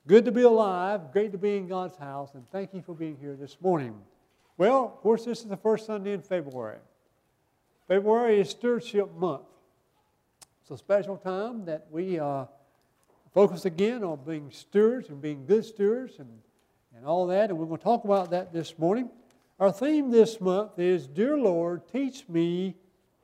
Good to be alive. Great to be in God's house. And thank you for being here this morning. Well, of course, this is the first Sunday in February. February is Stewardship Month. It's a special time that we focus again on being stewards and being good stewards and all that. And we're going to talk about that this morning. Our theme this month is, Dear Lord, teach me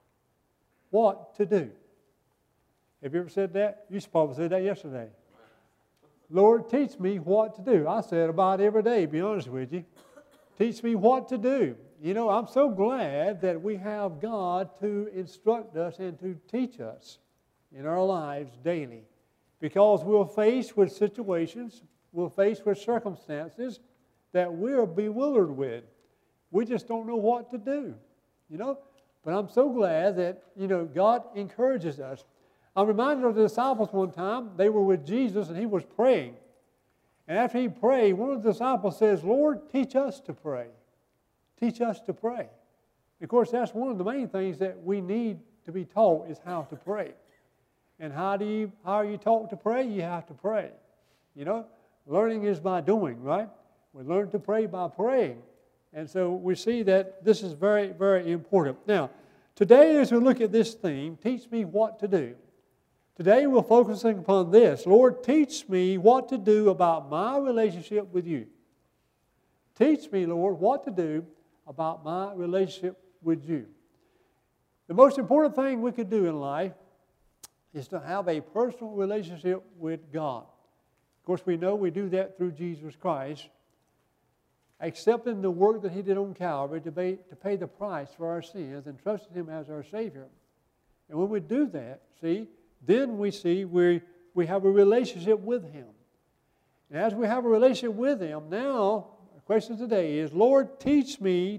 what to do. Have you ever said that? You probably said that yesterday. Lord, teach me what to do. I say it about every day, to be honest with you. Teach me what to do. You know, I'm so glad that we have God to instruct us and to teach us in our lives daily. Because we're faced with situations, we're faced with circumstances that we're bewildered with. We just don't know what to do, you know. But I'm so glad that, you know, God encourages us. I'm reminded of the disciples one time. They were with Jesus and He was praying. And after He prayed, one of the disciples says, Lord, teach us to pray. Teach us to pray. Of course, that's one of the main things that we need to be taught is how to pray. And how are you taught to pray? You have to pray. You know, learning is by doing, right? We learn to pray by praying. And so we see that this is very, very important. Now, today as we look at this theme, teach me what to do. Today we're focusing upon this. Lord, teach me what to do about my relationship with you. Teach me, Lord, what to do about my relationship with you. The most important thing we could do in life is to have a personal relationship with God. Of course, we know we do that through Jesus Christ, accepting the work that He did on Calvary to pay the price for our sins and trusting Him as our Savior. And when we do that, see, then we see we have a relationship with Him. And as we have a relationship with Him, now the question today is, Lord, teach me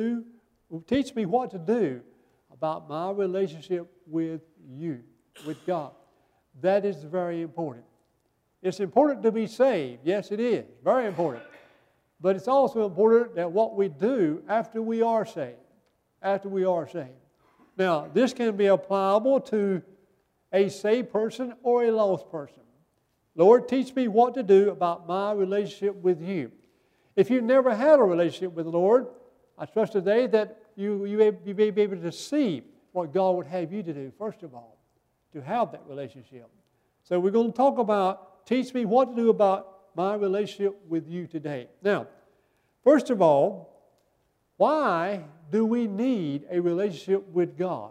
what to do about my relationship with you, with God. That is very important. It's important to be saved. Yes, it is. Very important. But it's also important that what we do after we are saved. After we are saved. Now, this can be applicable to a saved person or a lost person. Lord, teach me what to do about my relationship with you. If you've never had a relationship with the Lord, I trust today that you may be able to see what God would have you to do, first of all, to have that relationship. So we're going to talk about, teach me what to do about my relationship with you today. Now, first of all, why do we need a relationship with God?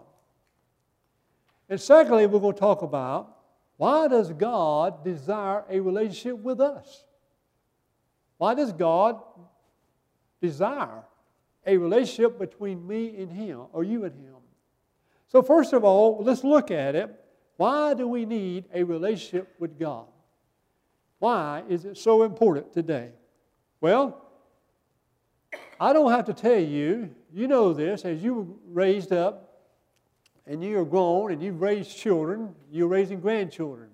And secondly, we're going to talk about, why does God desire a relationship with us? Why does God desire a relationship between me and Him, or you and Him? So first of all, let's look at it. Why do we need a relationship with God? Why is it so important today? Well, I don't have to tell you, you know this, as you were raised up and you are grown and you've raised children, you're raising grandchildren.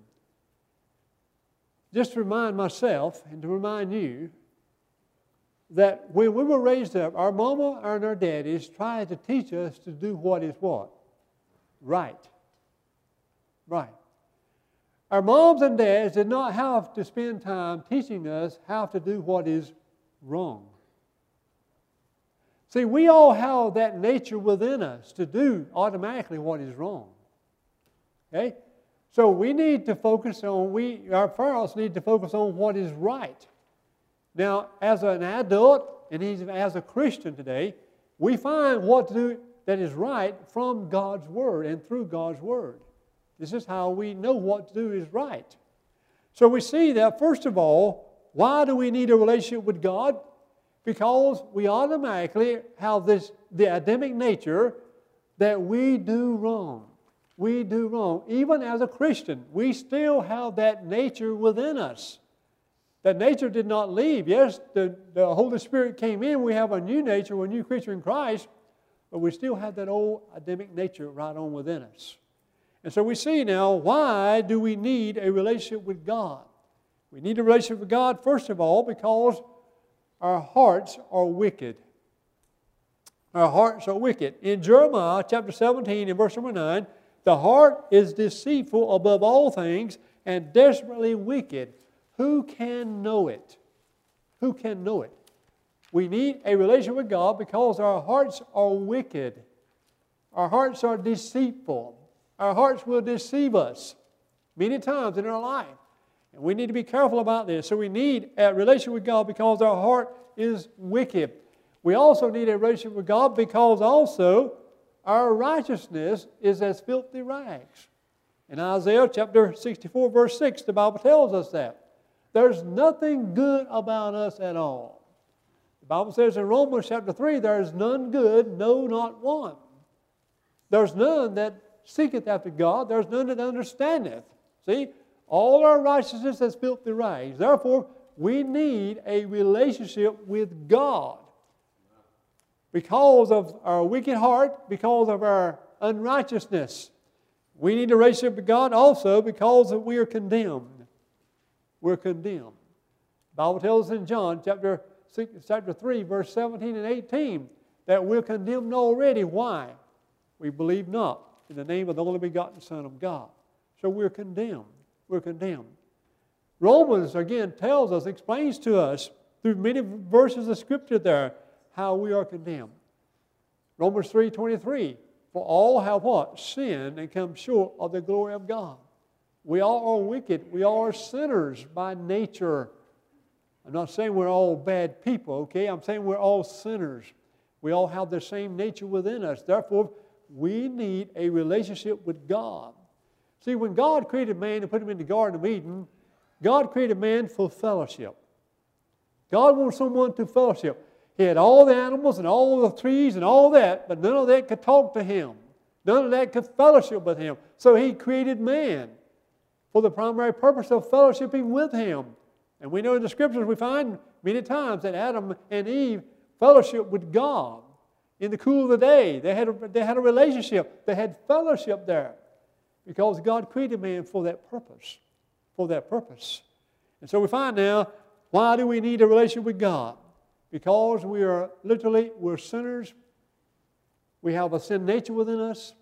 Just to remind myself and to remind you that when we were raised up, our mama and our daddies tried to teach us to do what is what? Right. Right. Our moms and dads did not have to spend time teaching us how to do what is wrong. See, we all have that nature within us to do automatically what is wrong. Okay? So we need to focus on, our parents need to focus on what is right. Now, as an adult and as a Christian today, we find what to do that is right from God's Word and through God's Word. This is how we know what to do is right. So we see that, first of all, why do we need a relationship with God? Because we automatically have the Adamic nature that we do wrong. We do wrong. Even as a Christian, we still have that nature within us. That nature did not leave. Yes, the Holy Spirit came in. We have a new nature, we're a new creature in Christ, but we still have that old Adamic nature right on within us. And so we see now, why do we need a relationship with God? We need a relationship with God, first of all, because our hearts are wicked. Our hearts are wicked. In Jeremiah chapter 17 and verse number 9, the heart is deceitful above all things and desperately wicked. Who can know it? Who can know it? We need a relationship with God because our hearts are wicked. Our hearts are deceitful. Our hearts will deceive us many times in our life. And we need to be careful about this. So we need a relationship with God because our heart is wicked. We also need a relationship with God because also our righteousness is as filthy rags. In Isaiah chapter 64, verse 6, the Bible tells us that. There's nothing good about us at all. The Bible says in Romans chapter 3, there is none good, no, not one. There's none that seeketh after God. There's none that understandeth. See, all our righteousness is filthy rags. Therefore, we need a relationship with God. Because of our wicked heart, because of our unrighteousness. We need a relationship with God also because we are condemned. We're condemned. The Bible tells us in John chapter 3, verse 17 and 18, that we're condemned already. Why? We believe not in the name of the only begotten Son of God. So we're condemned. We're condemned. Romans, again, tells us, explains to us through many verses of Scripture there, how we are condemned. Romans 3:23, for all have what? Sinned and come short of the glory of God. We all are wicked. We all are sinners by nature. I'm not saying we're all bad people, okay? I'm saying we're all sinners. We all have the same nature within us. Therefore, we need a relationship with God. See, when God created man and put him in the Garden of Eden, God created man for fellowship. God wanted someone to fellowship. He had all the animals and all the trees and all that, but none of that could talk to him. None of that could fellowship with him. So he created man for the primary purpose of fellowshipping with him. And we know in the Scriptures we find many times that Adam and Eve fellowship with God. In the cool of the day, they had a relationship. They had fellowship there because God created man for that purpose. For that purpose. And so we find now, why do we need a relationship with God? Because we're sinners. We have a sin nature within us.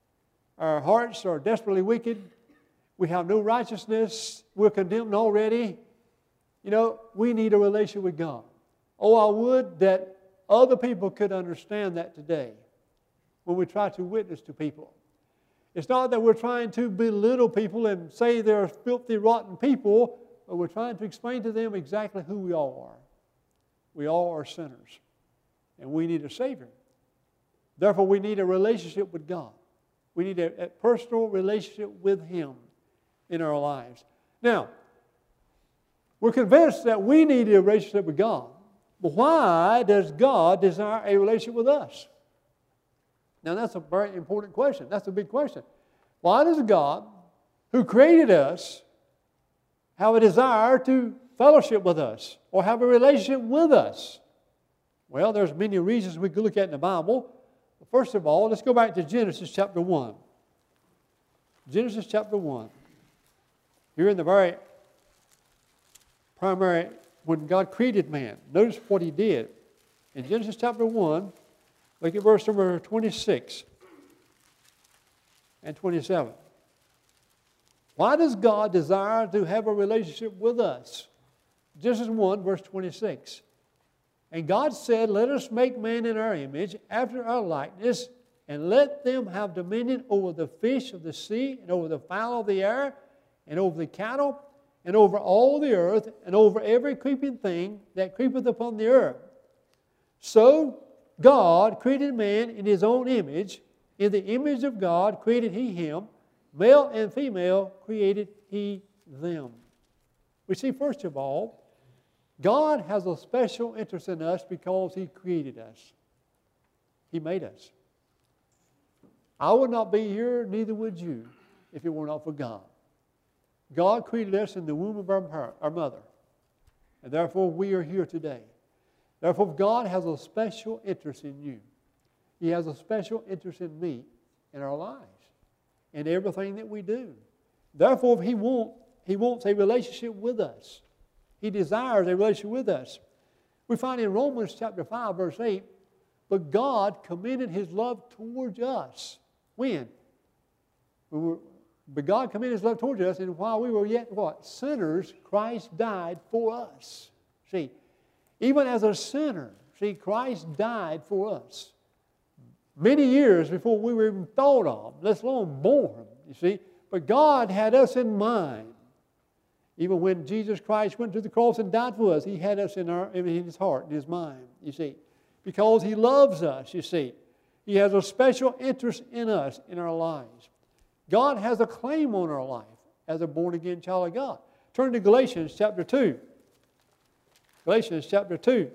Our hearts are desperately wicked. We have no righteousness. We're condemned already. You know, we need a relationship with God. Oh, I would that other people could understand that today when we try to witness to people. It's not that we're trying to belittle people and say they're filthy, rotten people, but we're trying to explain to them exactly who we all are. We all are sinners, and we need a Savior. Therefore, we need a relationship with God. We need a personal relationship with Him in our lives. Now, we're convinced that we need a relationship with God. But why does God desire a relationship with us? Now, that's a very important question. That's a big question. Why does God, who created us, have a desire to fellowship with us or have a relationship with us? Well, there's many reasons we could look at in the Bible. But first of all, let's go back to Genesis chapter 1. Genesis chapter 1. Here in the very primary, when God created man, notice what He did. In Genesis chapter 1, look at verse number 26 and 27. Why does God desire to have a relationship with us? Genesis 1, verse 26. And God said, let us make man in our image, after our likeness, and let them have dominion over the fish of the sea, and over the fowl of the air, and over the cattle, and over all the earth, and over every creeping thing that creepeth upon the earth. So God created man in His own image. In the image of God created He him. Male and female created He them. We see, first of all, God has a special interest in us because He created us. He made us. I would not be here, neither would you, if it were not for God. God created us in the womb of our mother. And therefore, we are here today. Therefore, God has a special interest in you. He has a special interest in me, in our lives, in everything that we do. Therefore, He wants a relationship with us. He desires a relationship with us. We find in Romans chapter 5, verse 8, but God commended His love towards us. When? But God commended His love towards us, and while we were yet what? Sinners, Christ died for us. See, even as a sinner, see, Christ died for us. Many years before we were even thought of, let alone born, you see. But God had us in mind. Even when Jesus Christ went to the cross and died for us, He had us in His heart, in His mind, you see. Because He loves us, you see. He has a special interest in us, in our lives. God has a claim on our life as a born-again child of God. Turn to Galatians chapter 2. Galatians chapter 2.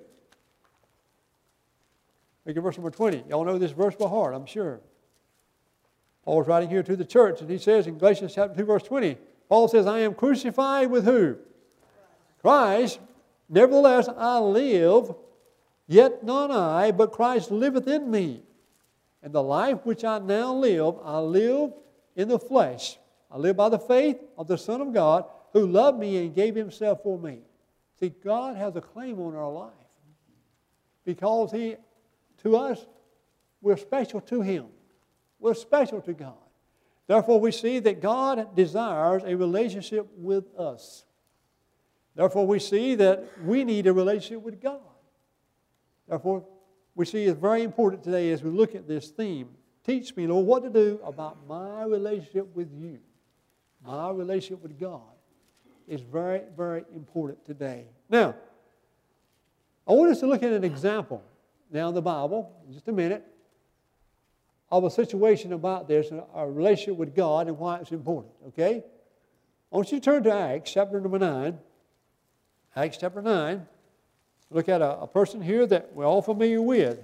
Look at verse number 20. Y'all know this verse by heart, I'm sure. Paul's writing here to the church, and he says in Galatians chapter 2, verse 20, Paul says, I am crucified with who? Christ. Nevertheless, I live, yet not I, but Christ liveth in me. And the life which I now live, I live in the flesh. I live by the faith of the Son of God, who loved me and gave Himself for me. See, God has a claim on our life. Because to us, we're special to Him. We're special to God. Therefore, we see that God desires a relationship with us. Therefore, we see that we need a relationship with God. Therefore, we see it's very important today as we look at this theme. Teach me, Lord, what to do about my relationship with You. My relationship with God is very, very important today. Now, I want us to look at an example now in the Bible, in just a minute, of a situation about this, our relationship with God and why it's important, okay? I want you to turn to Acts chapter number 9. Acts chapter 9. Look at a person here that we're all familiar with.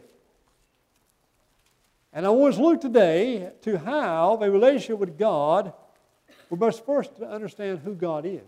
And I want us to look today to have a relationship with God. We must first understand who God is.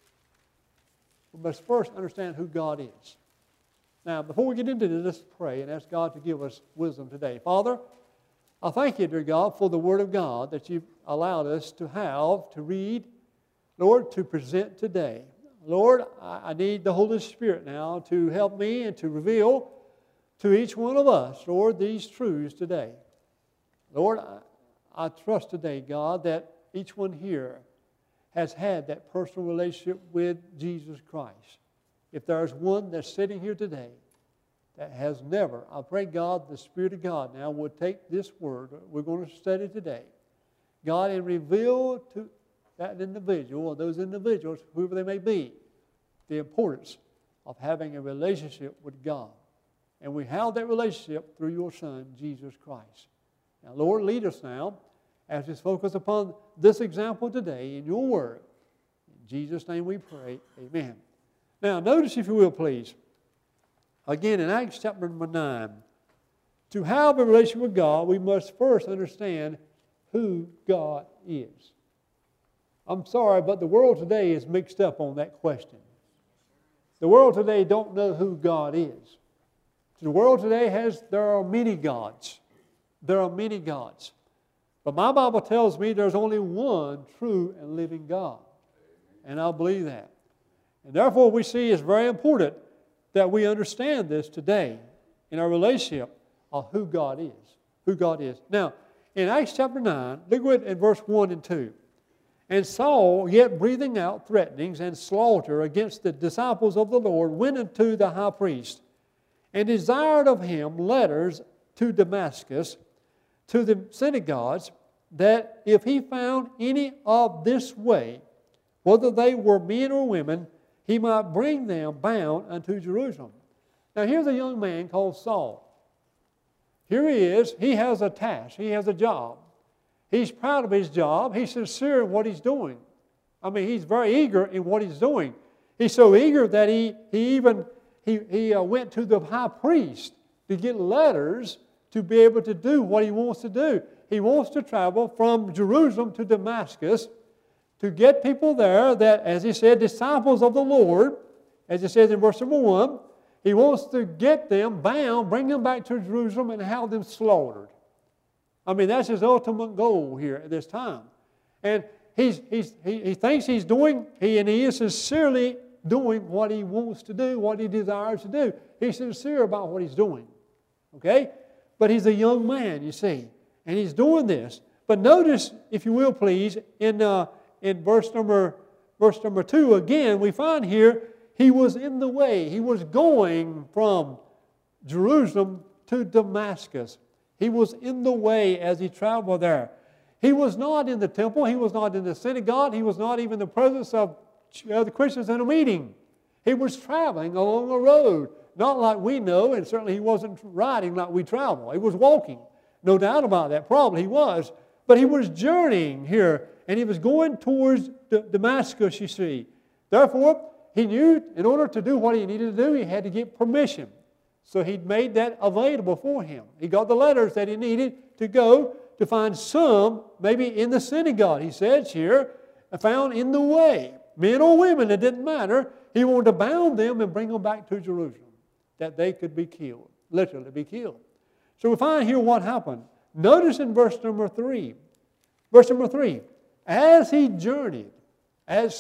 We must first understand who God is. Now, before we get into this, let's pray and ask God to give us wisdom today. Father, I thank You, dear God, for the Word of God that You've allowed us to have, to read, Lord, to present today. Lord, I need the Holy Spirit now to help me and to reveal to each one of us, Lord, these truths today. Lord, I trust today, God, that each one here has had that personal relationship with Jesus Christ. If there's one that's sitting here today that has never, I pray, God, the Spirit of God now will take this word we're going to study today, God, and reveal to that individual or those individuals, whoever they may be, the importance of having a relationship with God. And we have that relationship through Your Son, Jesus Christ. Now, Lord, lead us now as we focus upon this example today in Your Word. In Jesus' name we pray, amen. Now, notice, if you will, please, again in Acts chapter number 9, to have a relationship with God, we must first understand who God is. I'm sorry, but the world today is mixed up on that question. The world today don't know who God is. The world today there are many gods. There are many gods. But my Bible tells me there's only one true and living God. And I believe that. And therefore we see it's very important that we understand this today in our relationship of who God is. Who God is. Now, in Acts chapter 9, look at in verse 1 and 2. And Saul, yet breathing out threatenings and slaughter against the disciples of the Lord, went unto the high priest and desired of him letters to Damascus, to the synagogues, that if he found any of this way, whether they were men or women, he might bring them bound unto Jerusalem. Now here's a young man called Saul. Here he is. He has a task. He has a job. He's proud of his job. He's sincere in what he's doing. I mean, he's very eager in what he's doing. He's so eager that he went to the high priest to get letters to be able to do what he wants to do. He wants to travel from Jerusalem to Damascus to get people there that, as he said, disciples of the Lord, as it says in verse number 1, he wants to get them bound, bring them back to Jerusalem, and have them slaughtered. I mean, that's his ultimate goal here at this time. And he thinks he's doing, he is sincerely doing what he wants to do, what he desires to do. He's sincere about what he's doing. Okay? But he's a young man, you see. And he's doing this. But notice, if you will please, in verse number 2 again, we find here he was in the way. He was going from Jerusalem to Damascus. He was in the way as he traveled there. He was not in the temple. He was not in the synagogue. He was not even in the presence of the Christians in a meeting. He was traveling along a road, not like we know, and certainly he wasn't riding like we travel. He was walking. No doubt about that. Probably he was. But he was journeying here, and he was going towards Damascus, you see. Therefore, he knew in order to do what he needed to do, he had to get permission. So he'd made that available for him. He got the letters that he needed to go to find some, maybe in the synagogue, he says here, found in the way. Men or women, it didn't matter. He wanted to bound them and bring them back to Jerusalem, that they could be killed, literally be killed. So we find here what happened. Notice in verse number 3. Verse number 3. As he journeyed, as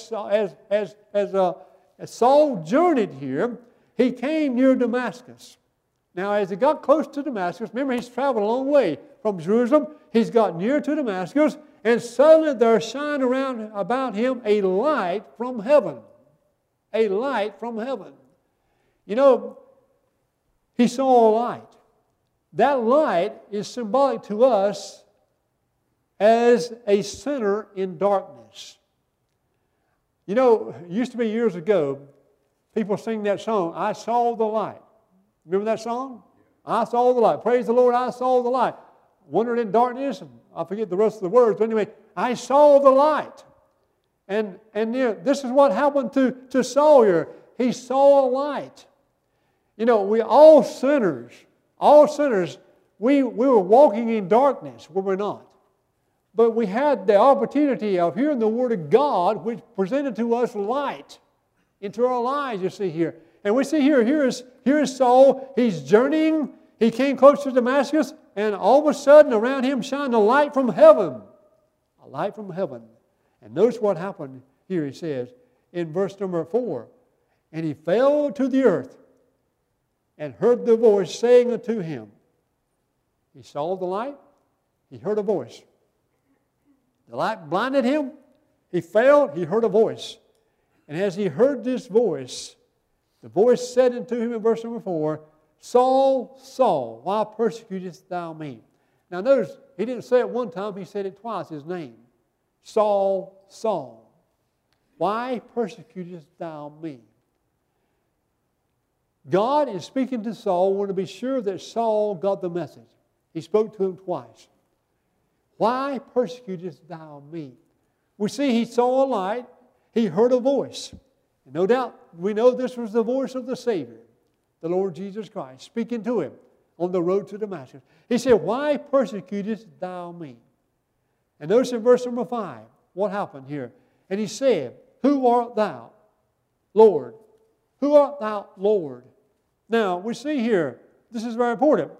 Saul journeyed here, he came near Damascus. Now, as he got close to Damascus, remember he's traveled a long way from Jerusalem. He's got near to Damascus, and suddenly there shined around about him a light from heaven. A light from heaven. You know, he saw a light. That light is symbolic to us as a sinner in darkness. You know, it used to be years ago, people sing that song, I saw the light. Remember that song? I saw the light. Praise the Lord, I saw the light. Wandered in darkness, I forget the rest of the words, but anyway, I saw the light. And this is what happened to Saul here. He saw a light. You know, we all sinners, we were walking in darkness, were we not? But we had the opportunity of hearing the Word of God, which presented to us light into our lives, you see here. And we see here is Saul. He's journeying. He came close to Damascus, and all of a sudden around him shined a light from heaven. A light from heaven. And notice what happened here, he says, in verse number 4. And he fell to the earth and heard the voice saying unto him. He saw the light. He heard a voice. The light blinded him. He fell. He heard a voice. And as he heard this voice, the voice said unto him in verse number 4, Saul, Saul, why persecutest thou me? Now notice, he didn't say it one time, he said it twice, his name. Saul, Saul, why persecutest thou me? God is speaking to Saul, wanted to be sure that Saul got the message. He spoke to him twice. Why persecutest thou me? We see he saw a light, he heard a voice. And no doubt, we know this was the voice of the Savior, the Lord Jesus Christ, speaking to him on the road to Damascus. He said, why persecutest thou me? And notice in verse number 5, what happened here? And he said, who art thou, Lord? Who art thou, Lord? Now, we see here, this is very important.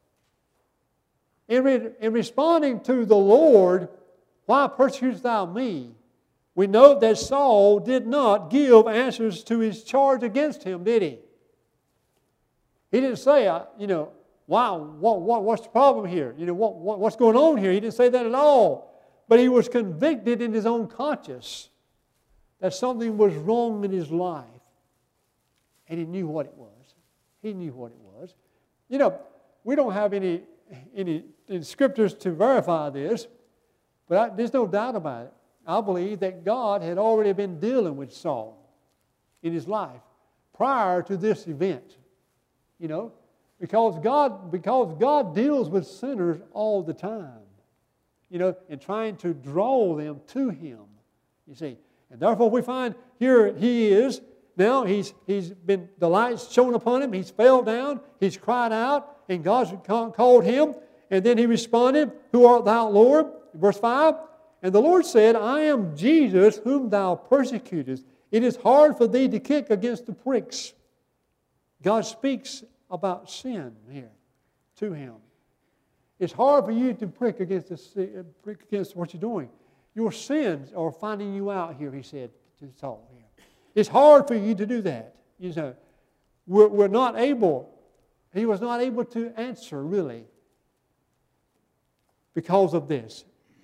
In responding to the Lord, why persecutest thou me? We know that Saul did not give answers to his charge against him, did he? He didn't say, wow, what's the problem here? What's going on here? He didn't say that at all. But he was convicted in his own conscience that something was wrong in his life. And he knew what it was. He knew what it was. You know, we don't have any scriptures to verify this, but there's no doubt about it. I believe that God had already been dealing with Saul in his life prior to this event. You know, because God deals with sinners all the time. You know, and trying to draw them to Him. You see, and therefore we find here he is. Now he's been, the light's shone upon him. He's fell down. He's cried out, and God's called him. And then he responded, who art thou, Lord? Verse 5. And the Lord said, I am Jesus whom thou persecutest. It is hard for thee to kick against the pricks. God speaks about sin here to him. It's hard for you to prick against what you're doing. Your sins are finding you out here, he said to Saul here. It's hard for you to do that. You know, we're not able. He was not able to answer really because of this.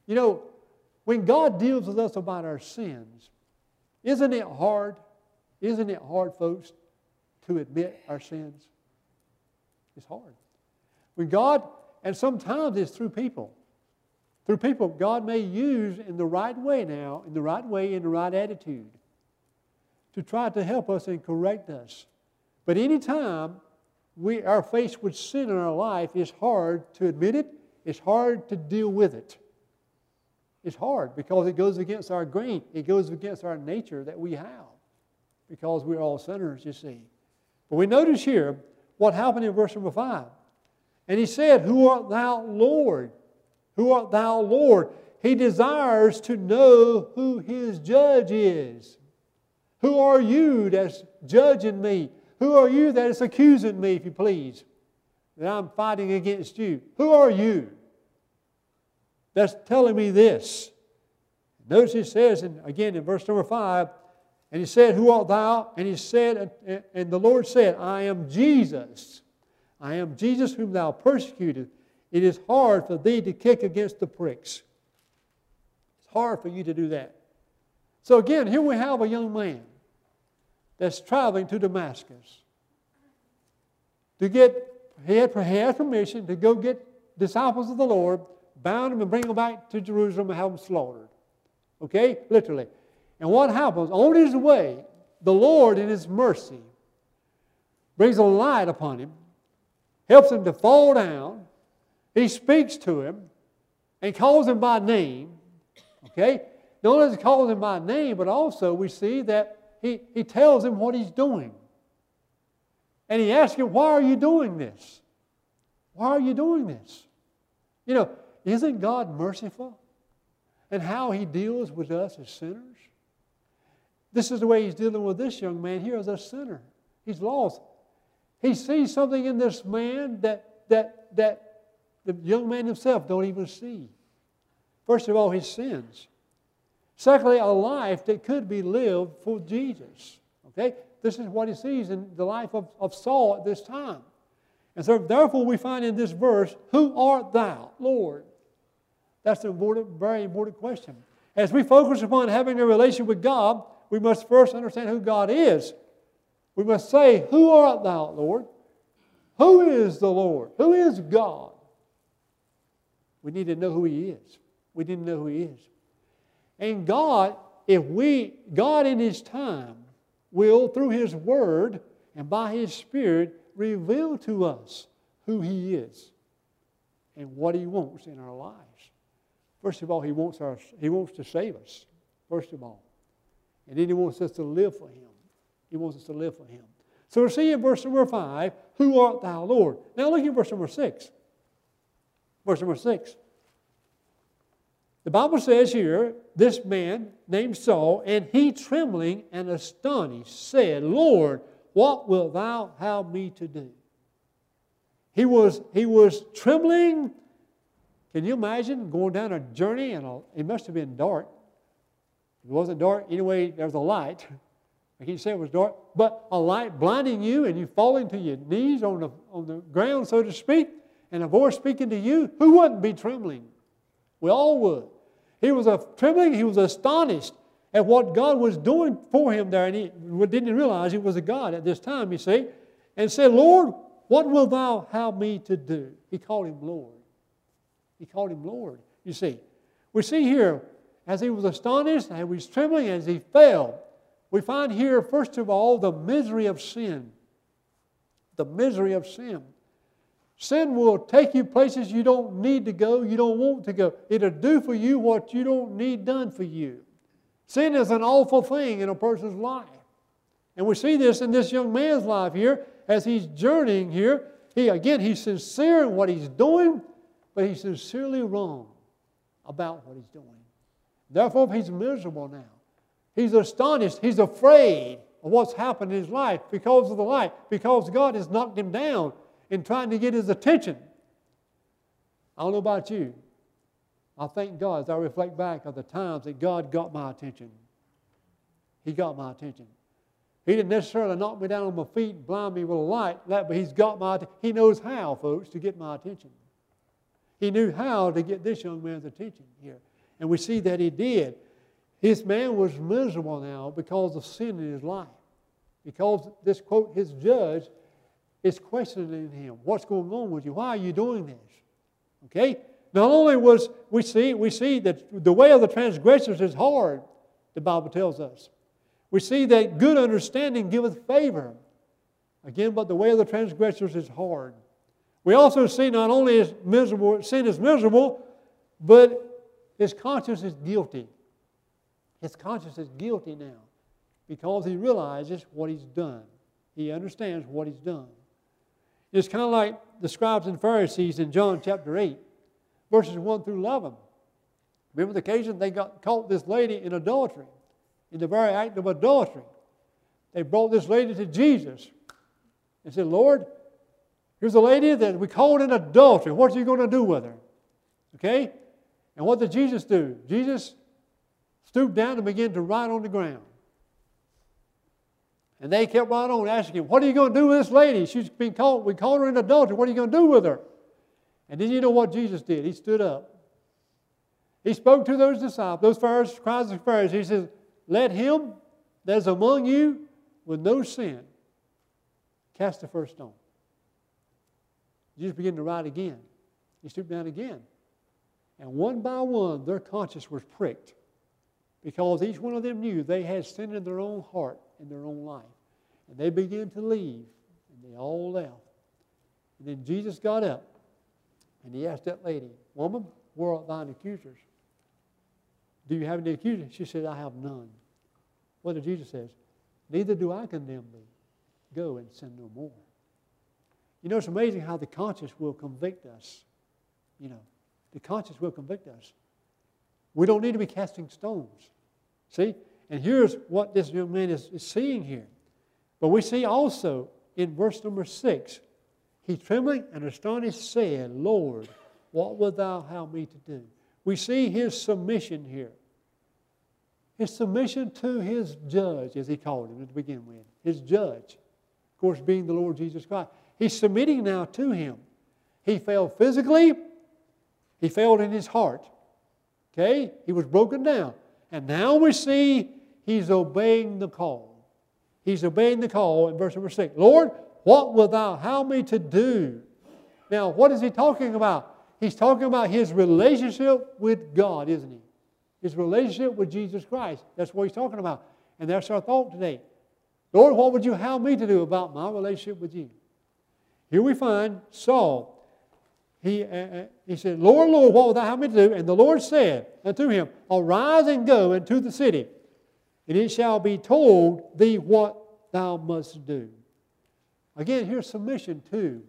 You know, when God deals with us about our sins, isn't it hard? Isn't it hard, folks, to admit our sins? It's hard. When God, and sometimes it's through people. Through people God may use in the right way now, in the right way, in the right attitude, to try to help us and correct us. But anytime we are faced with sin in our life, it's hard to admit it. It's hard to deal with it. It's hard because it goes against our grain. It goes against our nature that we have because we're all sinners, you see. But we notice here what happened in verse number 5. And he said, "Who art thou, Lord? Who art thou, Lord?" He desires to know who his judge is. Who are you that's judging me? Who are you that is accusing me, if you please, that I'm fighting against you? Who are you that's telling me this? Notice he says, again in verse number 5, and he said, "Who art thou?" And he said, and the Lord said, "I am Jesus. I am Jesus whom thou persecutest. It is hard for thee to kick against the pricks." It's hard for you to do that. So again, here we have a young man that's traveling to Damascus. He had permission to go get disciples of the Lord, bound them and bring them back to Jerusalem and have them slaughtered. Okay? Literally. And what happens? On his way, the Lord in His mercy brings a light upon him, helps him to fall down. He speaks to him and calls him by name. Okay? Not only does He call him by name, but also we see that He tells him what he's doing. And He asks him, "Why are you doing this? Why are you doing this?" You know, isn't God merciful? And how He deals with us as sinners? This is the way He's dealing with this young man here as a sinner. He's lost. He sees something in this man that the young man himself don't even see. First of all, his sins. Secondly, a life that could be lived for Jesus. Okay? This is what he sees in the life of Saul at this time. And so therefore we find in this verse, "Who art thou, Lord?" That's an important, very important question. As we focus upon having a relation with God, we must first understand who God is. We must say, "Who art thou, Lord?" Who is the Lord? Who is God? We need to know who He is. We need to know who He is. And God, God in His time will, through His Word and by His Spirit, reveal to us who He is and what He wants in our lives. First of all, He wants to save us, first of all. And then He wants us to live for Him. He wants us to live for Him. So we see in verse number 5, "Who art thou, Lord?" Now look at verse number 6. Verse number 6. The Bible says here, this man named Saul, "And he trembling and astonished said, Lord, what wilt thou have me to do?" He was trembling. Can you imagine going down a journey and it must have been dark. It wasn't dark. Anyway, there was a light. I can't say it was dark, but a light blinding you and you falling to your knees on the ground, so to speak, and a voice speaking to you. Who wouldn't be trembling? We all would. He was trembling. He was astonished at what God was doing for him there, and he didn't realize He was a God at this time, you see, and said, "Lord, what wilt thou have me to do?" He called Him Lord. He called Him Lord, you see. We see here, as he was astonished, and he was trembling, as he fell, we find here, first of all, the misery of sin. The misery of sin. Sin will take you places you don't need to go, you don't want to go. It'll do for you what you don't need done for you. Sin is an awful thing in a person's life. And we see this in this young man's life here, as he's journeying here. He's sincere in what he's doing, but he's sincerely wrong about what he's doing. Therefore, he's miserable now. He's astonished. He's afraid of what's happened in his life because of the light, because God has knocked him down in trying to get his attention. I don't know about you. I thank God as I reflect back on the times that God got my attention. He got my attention. He didn't necessarily knock me down on my feet and blind me with a light, but He's got my attention. He knows how, folks, to get my attention. He knew how to get this young man's attention here. And we see that he did. His man was miserable now because of sin in his life. Because this, quote, his judge is questioning him. What's going on with you? Why are you doing this? Okay? Not only was we see that the way of the transgressors is hard, the Bible tells us. We see that good understanding giveth favor. Again, but the way of the transgressors is hard. We also see not only is miserable, sin is miserable, but his conscience is guilty. His conscience is guilty now because he realizes what he's done. He understands what he's done. It's kind of like the scribes and Pharisees in John chapter 8, verses 1 through 11. Remember the occasion they got caught this lady in adultery, in the very act of adultery. They brought this lady to Jesus and said, Lord, here's a lady that we caught in adultery. What are you going to do with her? Okay? And what did Jesus do? Jesus stooped down and began to write on the ground. And they kept right on asking him, what are you going to do with this lady? She's been caught. We caught her in adultery. What are you going to do with her? And then you know what Jesus did? He stood up. He spoke to those disciples, those scribes and Pharisees. He says, let him that is among you with no sin cast the first stone. Jesus began to write again. He stooped down again. And one by one, their conscience was pricked because each one of them knew they had sin in their own heart, in their own life. And they began to leave, and they all left. And then Jesus got up, and he asked that lady, woman, where are thine accusers? Do you have any accusers? She said, I have none. What did Jesus say? Neither do I condemn thee. Go and sin no more. You know, it's amazing how the conscience will convict us. You know, the conscience will convict us. We don't need to be casting stones. See? And here's what this young man is seeing here. But we see also in verse number 6, he trembling and astonished said, Lord, what wilt thou have me to do? We see his submission here. His submission to his judge, as he called him to begin with. His judge, of course, being the Lord Jesus Christ. He's submitting now to him. He failed physically. He failed in his heart. Okay? He was broken down. And now we see he's obeying the call. He's obeying the call in verse number 6. Lord, what wilt thou have me to do? Now, what is he talking about? He's talking about his relationship with God, isn't he? His relationship with Jesus Christ. That's what he's talking about. And that's our thought today. Lord, what would you have me to do about my relationship with you? Here we find Saul. He said, Lord, Lord, what wilt thou have me to do? And the Lord said unto him, arise and go into the city, and it shall be told thee what thou must do. Again, here's submission to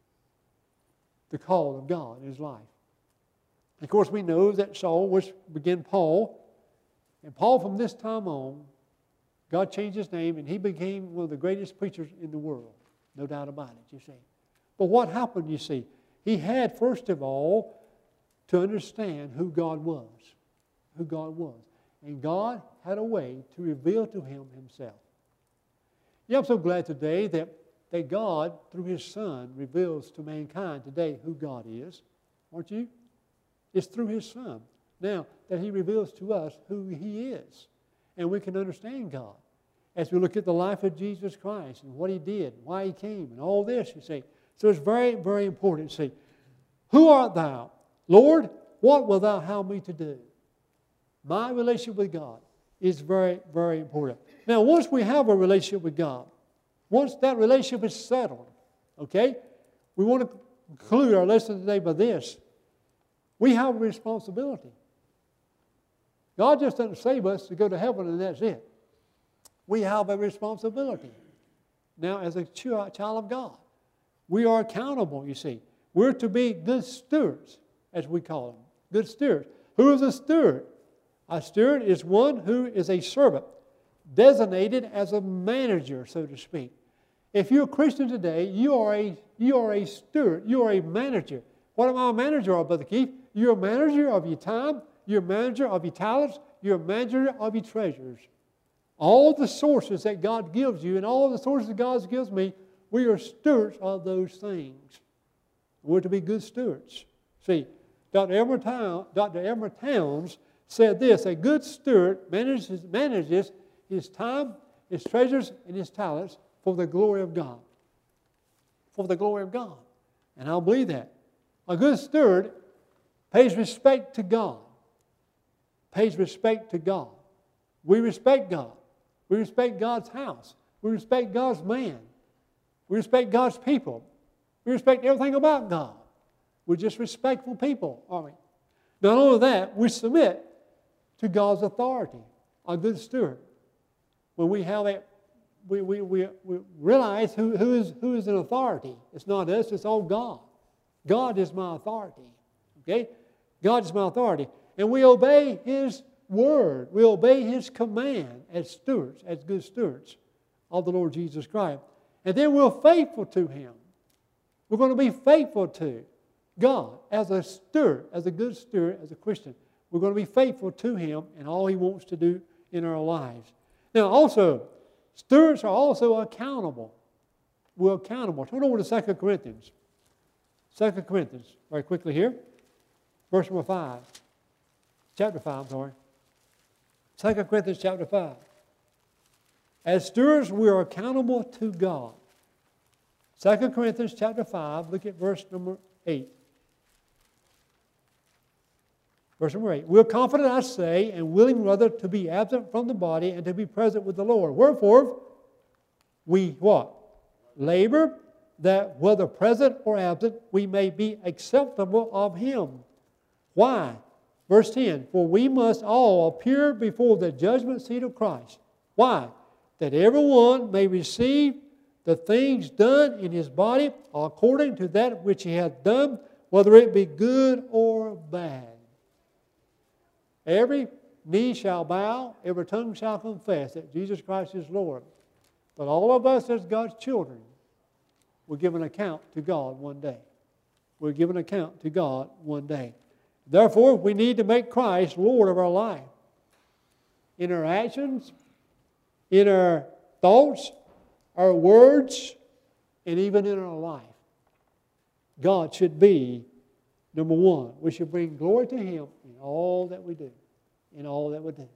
the call of God in his life. Of course, we know that Saul was began Paul. And Paul, from this time on, God changed his name, and he became one of the greatest preachers in the world. No doubt about it, you see. But what happened, you see? He had, first of all, to understand who God was. Who God was. And God had a way to reveal to him himself. Yeah, I'm so glad today that God, through his Son, reveals to mankind today who God is. Aren't you? It's through his Son. Now, that he reveals to us who he is. And we can understand God as we look at the life of Jesus Christ and what he did, why he came, and all this, you see. So it's very, very important to see. Who art thou? Lord, what wilt thou have me to do? My relationship with God is very, very important. Now, once we have a relationship with God, once that relationship is settled, okay, we want to conclude our lesson today by this. We have a responsibility. God just doesn't save us to go to heaven and that's it. We have a responsibility. Now, as a child of God, we are accountable, you see. We're to be good stewards, as we call them. Good stewards. Who is a steward? A steward is one who is a servant, designated as a manager, so to speak. If you're a Christian today, you are a steward. You are a manager. What am I a manager of, Brother Keith? You're a manager of your time. You're a manager of your talents. You're a manager of your treasures. All the sources that God gives you and all the sources that God gives me, we are stewards of those things. We're to be good stewards. See, Dr. Edmund Towns said this, a good steward manages his time, his treasures, and his talents for the glory of God. For the glory of God. And I'll believe that. A good steward pays respect to God. Pays respect to God. We respect God. We respect God's house. We respect God's man. We respect God's people. We respect everything about God. We're just respectful people, aren't we? Not only that, we submit to God's authority, a good steward. When we have that, we realize who is in authority. It's not us, it's all God. God is my authority. Okay? God is my authority. And we obey His word. We obey His command as stewards, as good stewards of the Lord Jesus Christ. And then we're faithful to Him. We're going to be faithful to God as a steward, as a good steward, as a Christian. We're going to be faithful to Him and all He wants to do in our lives. Now also, stewards are also accountable. We're accountable. Turn over to 2 Corinthians. 2 Corinthians, very quickly here. Verse number 5. Chapter 5, I'm sorry. 2 Corinthians chapter 5. As stewards, we are accountable to God. 2 Corinthians chapter 5, look at verse number 8. Verse number 8. We're confident, I say, and willing rather to be absent from the body and to be present with the Lord. Wherefore, we what? Labor, that whether present or absent, we may be acceptable of Him. Why? Verse 10. For we must all appear before the judgment seat of Christ. Why? That everyone may receive the things done in his body according to that which he hath done, whether it be good or bad. Every knee shall bow, every tongue shall confess that Jesus Christ is Lord. But all of us as God's children will give an account to God one day. We'll give an account to God one day. Therefore, we need to make Christ Lord of our life. In our actions, in our thoughts, our words, and even in our life. God should be number one. We should bring glory to Him in all that we do. In all that we do.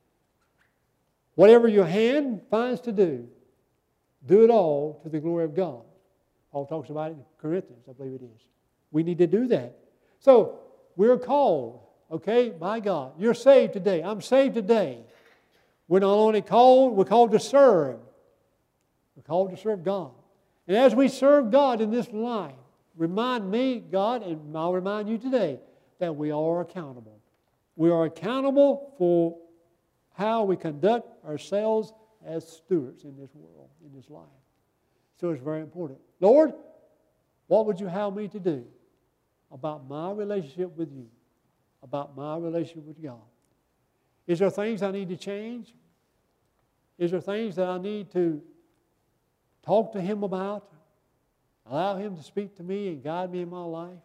Whatever your hand finds to do, do it all to the glory of God. Paul talks about it in Corinthians, I believe it is. We need to do that. So, we're called, okay, by God. You're saved today. I'm saved today. We're not only called, we're called to serve. We're called to serve God. And as we serve God in this life, remind me, God, and I'll remind you today, that we are accountable. We are accountable for how we conduct ourselves as stewards in this world, in this life. So it's very important. Lord, what would you have me to do about my relationship with you? About my relationship with God? Is there things I need to change? Is there things that I need to talk to Him about? Allow Him to speak to me and guide me in my life?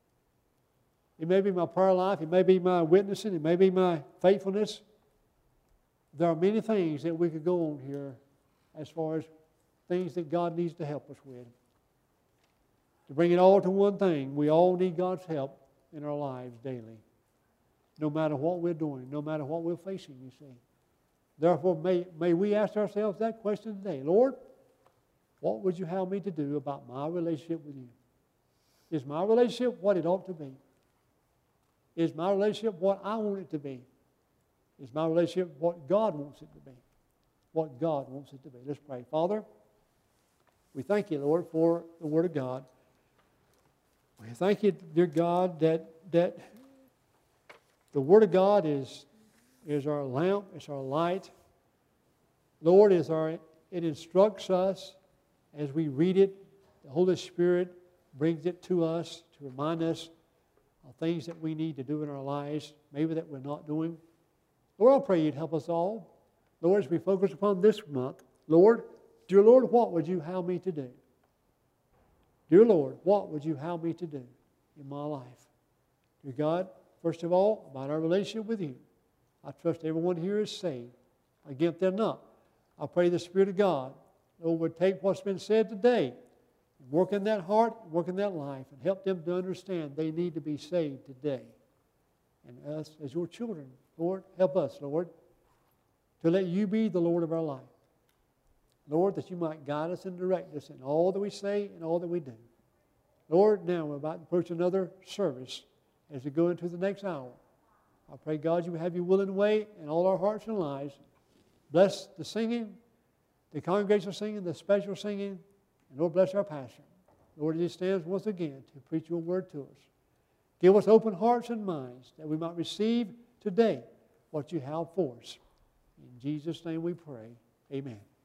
It may be my prayer life. It may be my witnessing. It may be my faithfulness. There are many things that we could go on here as far as things that God needs to help us with. To bring it all to one thing, we all need God's help in our lives daily. No matter what we're doing, no matter what we're facing, you see. Therefore, may we ask ourselves that question today. Lord, what would you have me to do about my relationship with you? Is my relationship what it ought to be? Is my relationship what I want it to be? Is my relationship what God wants it to be? What God wants it to be. Let's pray. Father, we thank you, Lord, for the Word of God. We thank you, dear God, that the Word of God is our lamp, it's our light. Lord, it instructs us as we read it. The Holy Spirit brings it to us to remind us of things that we need to do in our lives, maybe that we're not doing. Lord, I pray you'd help us all. Lord, as we focus upon this month, Lord, dear Lord, what would you have me to do? Dear Lord, what would you have me to do in my life? Dear God, first of all, about our relationship with you. I trust everyone here is saved. Again, if they're not, I pray the Spirit of God, Lord, would take what's been said today and work in that heart, work in that life, and help them to understand they need to be saved today. And us, as your children, Lord, help us, Lord, to let you be the Lord of our life. Lord, that you might guide us and direct us in all that we say and all that we do. Lord, now we're about to approach another service as we go into the next hour. I pray, God, you will have your will and way in all our hearts and lives. Bless the singing, the congregational singing, the special singing, and Lord, bless our pastor. Lord, as he stands once again to preach your word to us. Give us open hearts and minds that we might receive today what you have for us. In Jesus' name we pray. Amen.